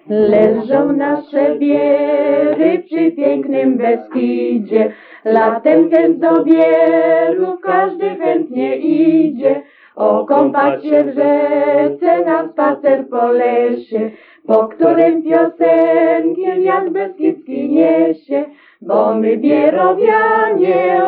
Leżą nasze wiery przy pięknym Beskidzie, latem też do Bierów każdy chętnie idzie. Okąpać się w rzece, na spacer po lesie, po którym piosenkiem wiatr beskidzki niesie. Bo my Bierowianie,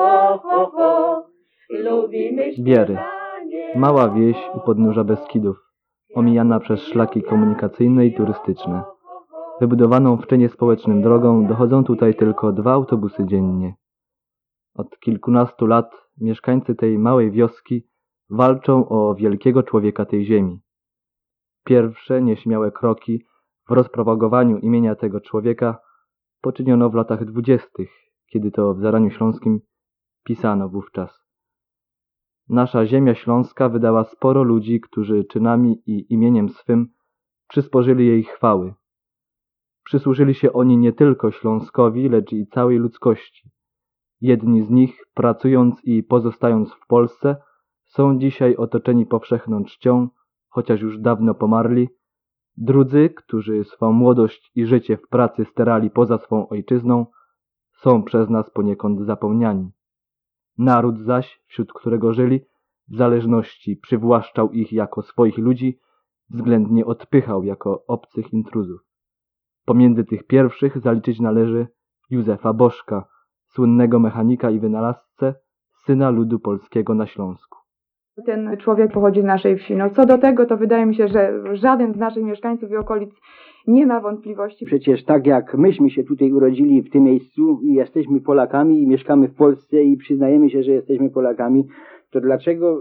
lubimy Biery. Mała wieś u podnóża Beskidów, omijana przez szlaki komunikacyjne i turystyczne. Wybudowaną w czynie społecznym drogą dochodzą tutaj tylko 2 autobusy dziennie. Od kilkunastu lat mieszkańcy tej małej wioski walczą o wielkiego człowieka tej ziemi. Pierwsze nieśmiałe kroki w rozpropagowaniu imienia tego człowieka poczyniono w latach 20., kiedy to w Zaraniu Śląskim pisano wówczas: nasza ziemia śląska wydała sporo ludzi, którzy czynami i imieniem swym przysporzyli jej chwały. Przysłużyli się oni nie tylko Śląskowi, lecz i całej ludzkości. Jedni z nich, pracując i pozostając w Polsce, są dzisiaj otoczeni powszechną czcią, chociaż już dawno pomarli. Drudzy, którzy swą młodość i życie w pracy sterali poza swą ojczyzną, są przez nas poniekąd zapomniani. Naród zaś, wśród którego żyli, w zależności przywłaszczał ich jako swoich ludzi, względnie odpychał jako obcych intruzów. Pomiędzy tych pierwszych zaliczyć należy Józefa Bożka, słynnego mechanika i wynalazcę, syna ludu polskiego na Śląsku. Ten człowiek pochodzi z naszej wsi. No co do tego, to wydaje mi się, że żaden z naszych mieszkańców i okolic nie ma wątpliwości. Przecież tak jak myśmy się tutaj urodzili w tym miejscu i jesteśmy Polakami i mieszkamy w Polsce i przyznajemy się, że jesteśmy Polakami, to dlaczego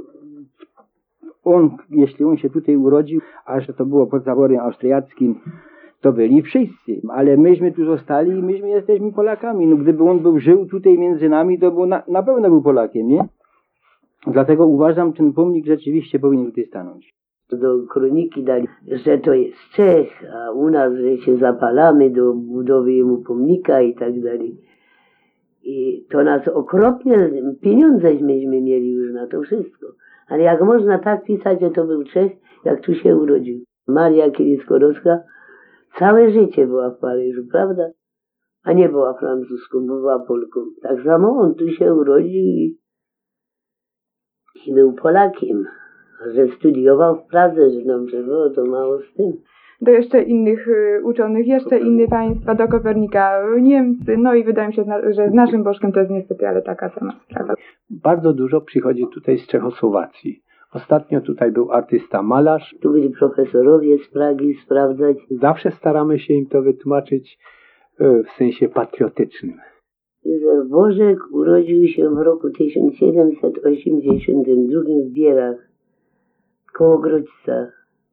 on, jeśli on się tutaj urodził, a że to było pod zaborem austriackim, to byli wszyscy, ale myśmy tu zostali i myśmy jesteśmy Polakami. No gdyby on żył tutaj między nami, to był na pewno był Polakiem, nie? Dlatego uważam, że ten pomnik rzeczywiście powinien tutaj stanąć. Do kroniki dali, że to jest Czech, a u nas, że się zapalamy do budowy jemu pomnika i tak dalej. I to nas okropnie, pieniądze myśmy mieli już na to wszystko. Ale jak można tak pisać, że to był Czech, jak tu się urodził. Maria Curie-Skłodowska całe życie była w Paryżu, prawda? A nie była Francuską, była Polką. Tak samo on tu się urodził i był Polakiem. Że studiował w Pradze, że dobrze było, to mało z tym. Do jeszcze innych uczonych, jeszcze inne państwa, do Kopernika Niemcy, no i wydaje mi się, że z naszym Bożkiem to jest niestety, ale taka sama sprawa. Bardzo dużo przychodzi tutaj z Czechosłowacji. Ostatnio tutaj był artysta malarz. Tu byli profesorowie z Pragi sprawdzać. Zawsze staramy się im to wytłumaczyć w sensie patriotycznym. Józef Bożek urodził się w roku 1782 w Bierach, koło Grodźca.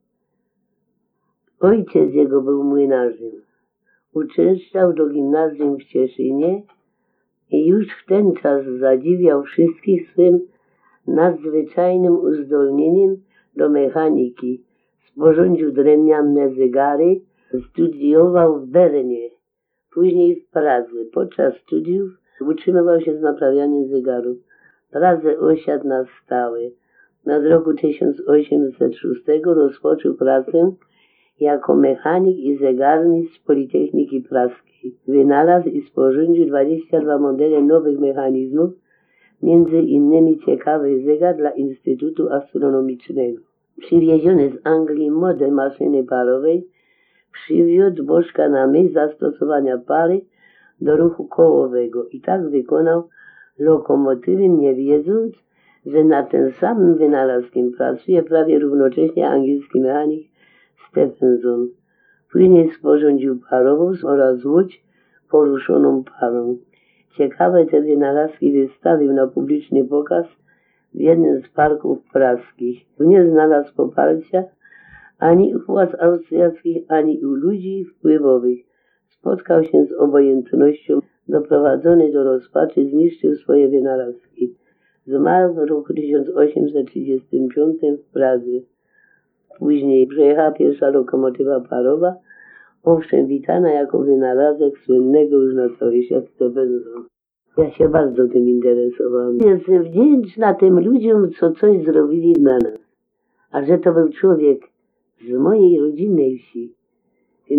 Ojciec jego był młynarzem. Uczęszczał do gimnazjum w Cieszynie i już w ten czas zadziwiał wszystkich swym nadzwyczajnym uzdolnieniem do mechaniki. Sporządził drewniane zegary, studiował w Bernie, później w Pradze. Podczas studiów utrzymywał się z naprawianiem zegarów. W Pradze osiadł na stałe. Nad roku 1806 rozpoczął pracę jako mechanik i zegarmistrz Politechniki Praskiej. Wynalazł i sporządził 22 modele nowych mechanizmów, między innymi ciekawy zegar dla Instytutu Astronomicznego. Przywieziony z Anglii model maszyny parowej przywiódł Bożka na myśl zastosowania pary do ruchu kołowego i tak wykonał lokomotywy, nie wiedząc, że nad tym samym wynalazkiem pracuje prawie równocześnie angielski mechanik Stephenson. Później sporządził parowóz oraz łódź poruszoną parą. Ciekawe te wynalazki wystawił na publiczny pokaz w jednym z parków praskich. Nie znalazł poparcia ani u władz austriackich, ani u ludzi wpływowych. Spotkał się z obojętnością, doprowadzony do rozpaczy, zniszczył swoje wynalazki. Zmarł w roku 1835 w Pradze. Później przejechała pierwsza lokomotywa parowa, owszem witana jako wynalazek słynnego już na cały świat Stephenson. Ja się bardzo tym interesowałam. Jestem wdzięczna tym ludziom, co coś zrobili dla nas. A że to był człowiek z mojej rodzinnej wsi,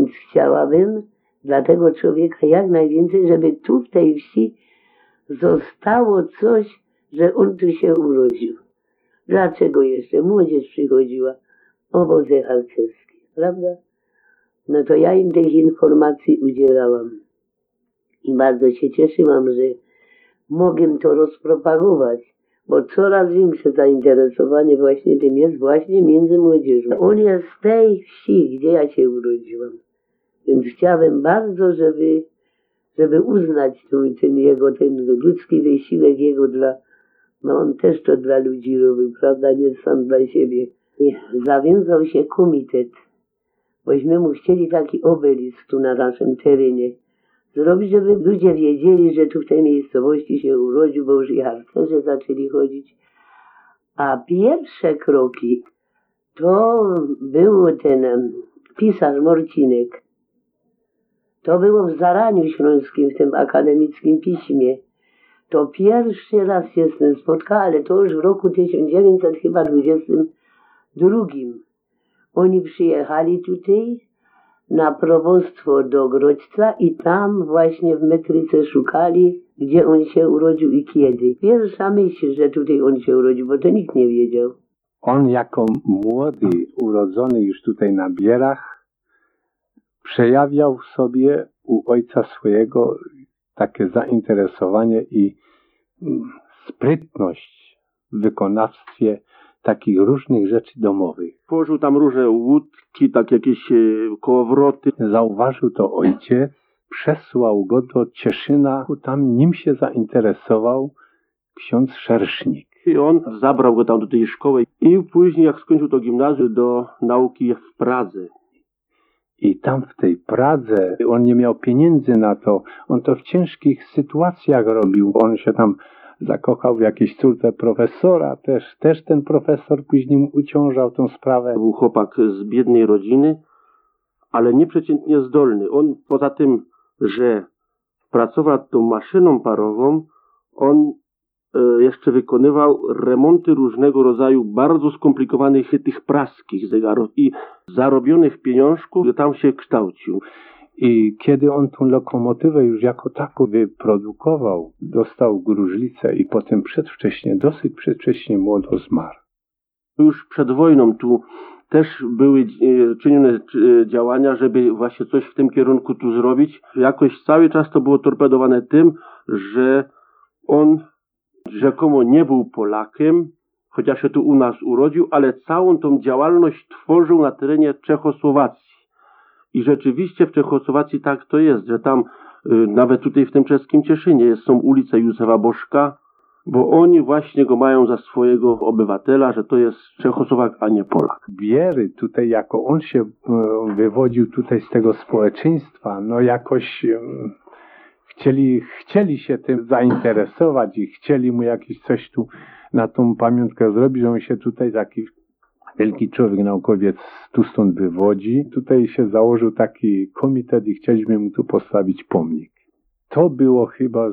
Więc chciałabym dla tego człowieka jak najwięcej, żeby tu w tej wsi zostało coś, że on tu się urodził. Dlaczego jeszcze młodzież przychodziła? Obozy harcerskie, prawda? No to ja im tych informacji udzielałam. I bardzo się cieszyłam, że mogę to rozpropagować, bo coraz większe zainteresowanie właśnie tym jest właśnie między młodzieżą. On jest z tej wsi, gdzie ja się urodziłam. Więc chciałem bardzo, żeby uznać ten ludzki wysiłek jego no on też to dla ludzi robił, prawda, nie sam dla siebie. I zawiązał się komitet, bośmy mu chcieli taki obelisk tu na naszym terenie zrobić, żeby ludzie wiedzieli, że tu w tej miejscowości się urodził, bo już i harcerze zaczęli chodzić. A pierwsze kroki to był ten pisarz Morcinek. To było w Zaraniu Śląskim, w tym akademickim piśmie. To pierwszy raz się z tym spotkała, ale to już w roku 1922. Oni przyjechali tutaj na probostwo do Grodźca i tam właśnie w metryce szukali, gdzie on się urodził i kiedy. Pierwsza myśl, że tutaj on się urodził, bo to nikt nie wiedział. On jako młody, urodzony już tutaj na Bierach, przejawiał w sobie u ojca swojego takie zainteresowanie i sprytność w wykonawstwie takich różnych rzeczy domowych. Położył tam różne łódki, tak jakieś kołowroty. Zauważył to ojciec, przesłał go do Cieszyna, tam nim się zainteresował ksiądz Szersznik. I on zabrał go tam do tej szkoły i później jak skończył to gimnazjum do nauki w Pradze. I tam w tej Pradze on nie miał pieniędzy na to. On to w ciężkich sytuacjach robił. On się tam zakochał w jakiejś córce profesora. Też ten profesor później mu uciążał tą sprawę. Był chłopak z biednej rodziny, ale nieprzeciętnie zdolny. On poza tym, że pracował tą maszyną parową, on jeszcze wykonywał remonty różnego rodzaju bardzo skomplikowanych tych praskich zegarów i zarobionych pieniążków tam się kształcił. I kiedy on tą lokomotywę już jako taką wyprodukował, dostał gruźlicę i potem dosyć przedwcześnie młodo zmarł. Już przed wojną tu też były czynione działania, żeby właśnie coś w tym kierunku tu zrobić. Jakoś cały czas to było torpedowane tym, że on rzekomo nie był Polakiem, chociaż się tu u nas urodził, ale całą tą działalność tworzył na terenie Czechosłowacji. I rzeczywiście w Czechosłowacji tak to jest, że tam nawet tutaj w tym czeskim Cieszynie są ulice Józefa Bożka, bo oni właśnie go mają za swojego obywatela, że to jest Czechosłowak, a nie Polak. Biery tutaj, jako on się wywodził tutaj z tego społeczeństwa, no jakoś chcieli się tym zainteresować i chcieli mu jakieś coś tu na tą pamiątkę zrobić, że on się tutaj taki wielki człowiek, naukowiec tu stąd wywodzi. Tutaj się założył taki komitet i chcieliśmy mu tu postawić pomnik. To było chyba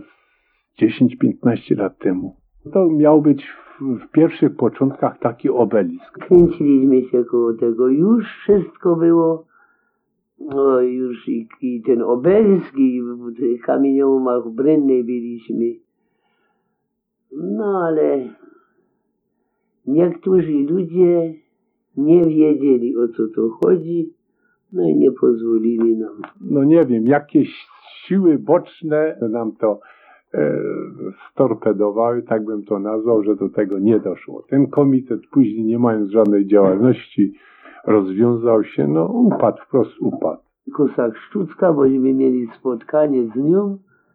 10-15 lat temu. To miał być w pierwszych początkach taki obelisk. Kręciliśmy się koło tego. Już wszystko było. No już i ten obelisk, i w kamieniołomach w Brynnej byliśmy. No ale niektórzy ludzie nie wiedzieli, o co to chodzi, no i nie pozwolili nam. No nie wiem, jakieś siły boczne nam to storpedowały, tak bym to nazwał, że do tego nie doszło. Ten komitet później, nie mając żadnej działalności, rozwiązał się, no upadł, wprost upadł. Kosak Szczucka, bośmy mieli spotkanie z nią,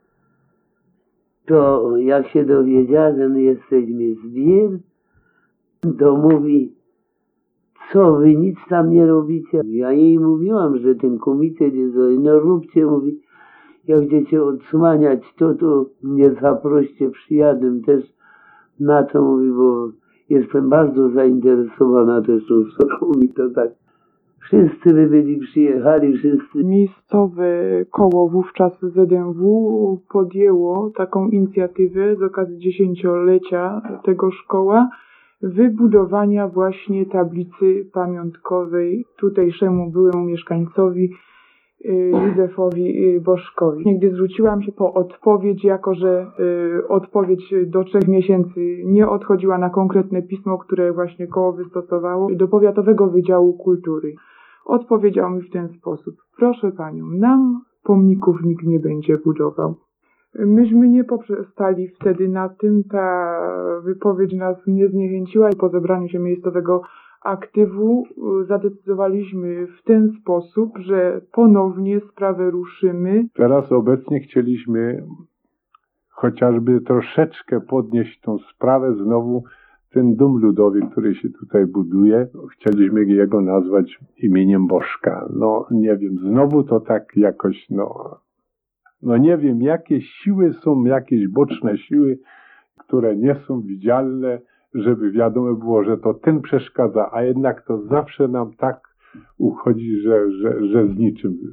to jak się dowiedziała, że my jesteśmy z Bier, to mówi, co wy nic tam nie robicie? Ja jej mówiłam, że ten komitet jest, no róbcie, mówi, jak będziecie odsłaniać to mnie zaproście, przyjadę też na to, mówi, bo jestem bardzo zainteresowana też tą sprawą, mówi, to tak. Wszyscy by byli przyjechali, wszyscy. Miejscowe koło wówczas ZMW podjęło taką inicjatywę z okazji 10-lecia tego szkoła wybudowania właśnie tablicy pamiątkowej tutejszemu byłemu mieszkańcowi Józefowi Bożkowi. Nigdy zwróciłam się po odpowiedź, jako że odpowiedź do 3 miesięcy nie odchodziła na konkretne pismo, które właśnie koło wystosowało do Powiatowego Wydziału Kultury. Odpowiedział mi w ten sposób: proszę panią, nam pomników nikt nie będzie budował. Myśmy nie poprzestali wtedy na tym, ta wypowiedź nas nie zniechęciła i po zebraniu się miejscowego aktywu zadecydowaliśmy w ten sposób, że ponownie sprawę ruszymy. Teraz obecnie chcieliśmy chociażby troszeczkę podnieść tą sprawę znowu. Ten dom ludowy, który się tutaj buduje, chcieliśmy jego nazwać imieniem Bożka. No nie wiem, znowu to tak jakoś, no nie wiem, jakie siły są, jakieś boczne siły, które nie są widzialne, żeby wiadomo było, że to ten przeszkadza, a jednak to zawsze nam tak uchodzi, że z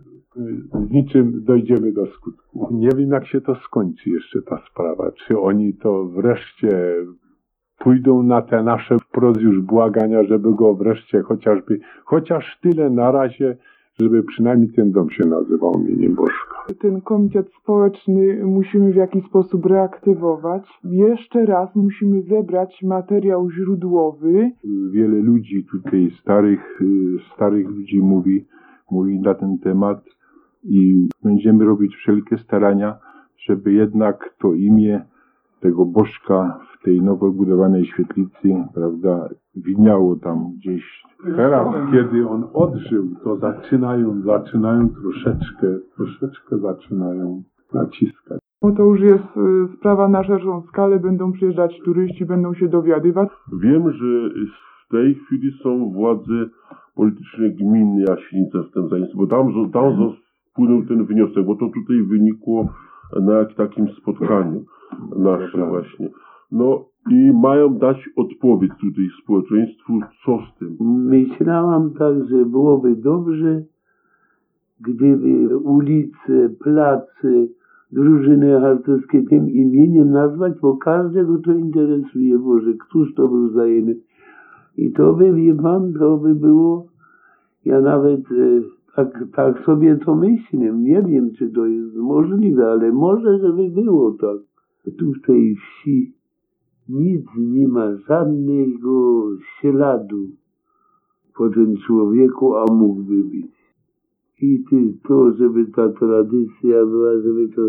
niczym dojdziemy do skutku. Nie wiem, jak się to skończy jeszcze ta sprawa. Czy oni to wreszcie pójdą na te nasze wprost już błagania, żeby go wreszcie chociaż tyle na razie, żeby przynajmniej ten dom się nazywał imieniem Bożka. Ten komitet społeczny musimy w jakiś sposób reaktywować. Jeszcze raz musimy zebrać materiał źródłowy. Wiele ludzi tutaj, starych ludzi mówi na ten temat i będziemy robić wszelkie starania, żeby jednak to imię tego Bożka w tej nowo budowanej świetlicy, prawda, widniało tam gdzieś. Teraz, kiedy on odżył, to zaczynają troszeczkę zaczynają naciskać. Bo to już jest sprawa na szerszą skalę, będą przyjeżdżać turyści, będą się dowiadywać. Wiem, że w tej chwili są władze polityczne gminy Jasienica z tym zainteresowane, bo tam wpłynął ten wniosek, bo to tutaj wynikło na takim spotkaniu naszym właśnie. No i mają dać odpowiedź tutaj społeczeństwu, co z tym. Myślałam tak, że byłoby dobrze, gdyby ulice, place, drużyny harcerskie tym imieniem nazwać, bo każdego to interesuje, Boże, któż to był zajęty. I to by, wie pan, to by było, ja nawet tak sobie to myślę, nie wiem, czy to jest możliwe, ale może, żeby było tak. Tu w tej wsi nic nie ma, żadnego śladu po tym człowieku, a mógłby być. I to, żeby ta tradycja była, żeby to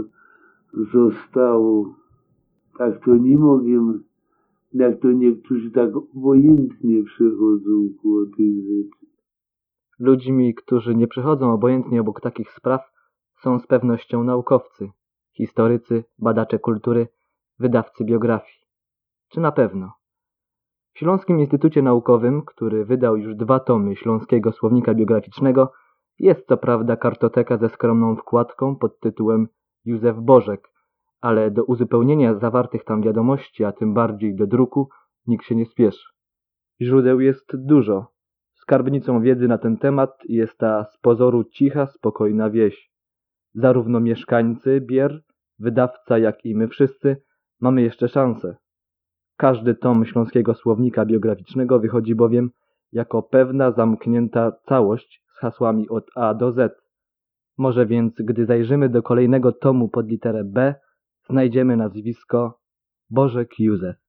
zostało. Tak to nie mogę, jak to niektórzy tak obojętnie przechodzą koło tych rzeczy. Ludźmi, którzy nie przechodzą obojętnie obok takich spraw, są z pewnością naukowcy, historycy, badacze kultury, wydawcy biografii. Czy na pewno? W Śląskim Instytucie Naukowym, który wydał już 2 tomy Śląskiego Słownika Biograficznego, jest co prawda kartoteka ze skromną wkładką pod tytułem Józef Bożek, ale do uzupełnienia zawartych tam wiadomości, a tym bardziej do druku, nikt się nie spieszy. Źródeł jest dużo. Skarbnicą wiedzy na ten temat jest ta z pozoru cicha, spokojna wieś. Zarówno mieszkańcy Bier, wydawca, jak i my wszyscy mamy jeszcze szansę. Każdy tom Śląskiego Słownika Biograficznego wychodzi bowiem jako pewna zamknięta całość z hasłami od A do Z. Może więc, gdy zajrzymy do kolejnego tomu pod literę B, znajdziemy nazwisko Bożek Józef.